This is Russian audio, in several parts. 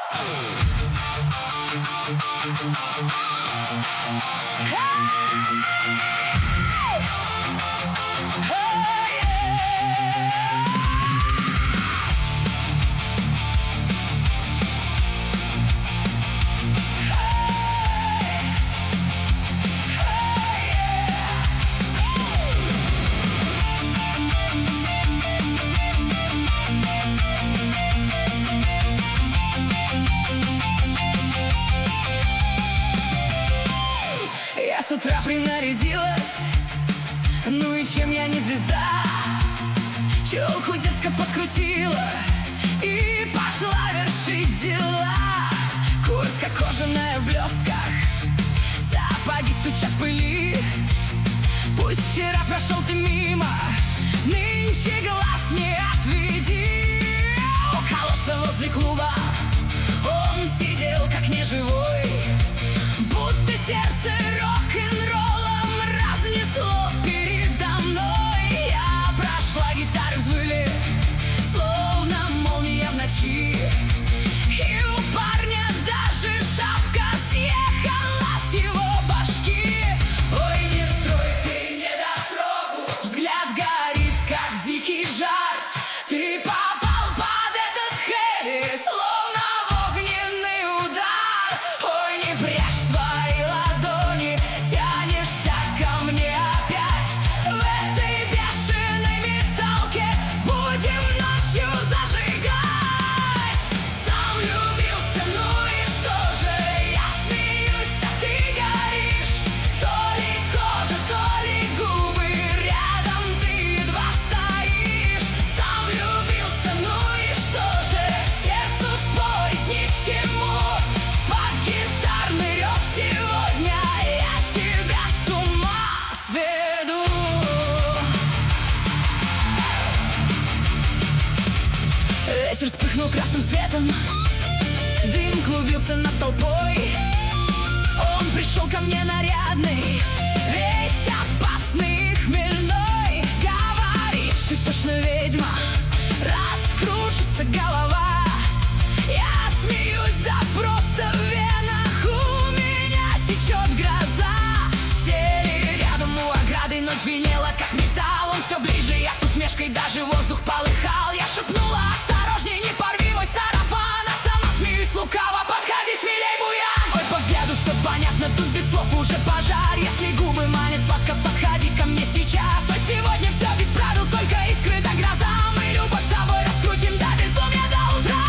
Я с утра принарядилась, ну и чем я не звезда? Челку детско подкрутила и пошла вершить дела. Куртка кожаная в блестках, сапоги стучат в пыли. Пусть вчера прошел ты мимо, нынче глаз не отведи. У колодца возле клуба он сидел как неживой, будто сердце рок-н-роллом разнесло передо мной. Я прошла, гитары взвыли, словно молния в ночи, и у парня даже шапка съехала с его башки. Ой, не строй ты недотрогу, взгляд горит, как дикий жар. Ты попал под этот хэви, словно в огненный удар. Ой, не прячь свои ладони, тянешься ко мне опять. В этой бешеной металке будем ночью зажигать. Сам влюбился, ну и что же? Я смеюсь, а ты горишь. То ли кожа, то ли губы, рядом ты едва стоишь. Сам влюбился, ну и что же? Сердцу спорить ни к чему. Под гитарный рев сегодня я тебя с ума сведу. Вечер вспыхнул красным светом, дым клубился над толпой. Он пришел ко мне нарядный, весь опасный и хмельной. Говорит, ты точно ведьма, раскружится голова. Я смеюсь, да просто в венах у меня течет гроза. Сели рядом у ограды, ночь звенела как металл. Он все ближе, я с усмешкой, даже воздух полыхал. Я шепнула, осторожней, не порви мой сарафан. А сама смеюсь лукаво, подходи смелей, буян. Ой, по взгляду все понятно, тут без слов уже пожар. Если губы манят сладко, подходи ко мне сейчас. Ой, сегодня все без правил, только искры да гроза. Мы любовь с тобой раскрутим до безумия, до утра.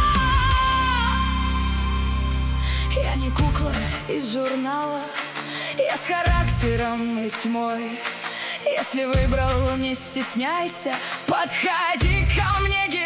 Я не кукла из журнала, я с характером и тьмой. Если выбрал, не стесняйся, подходи ко мне.